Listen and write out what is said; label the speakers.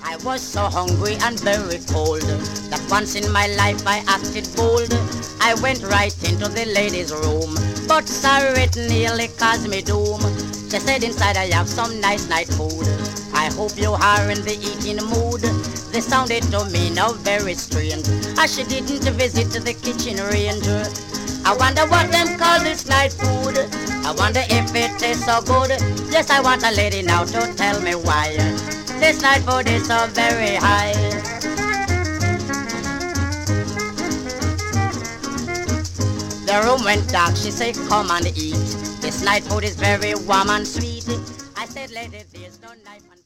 Speaker 1: I was so hungry and very cold that once in my life I acted bold. I went right into the ladies' room, but sorry, it nearly caused me doom. She said inside I have some nice night food. I hope you are in the eating mood. This sounded to me now very strange, as she didn't visit the kitchen range. I wonder what them call this night food. I wonder if it tastes so good. Yes, I want a lady now to tell me why this night food is so very high. The room went dark, she said come and eat. This night food is very warm and sweet. I said lady, there's no knife and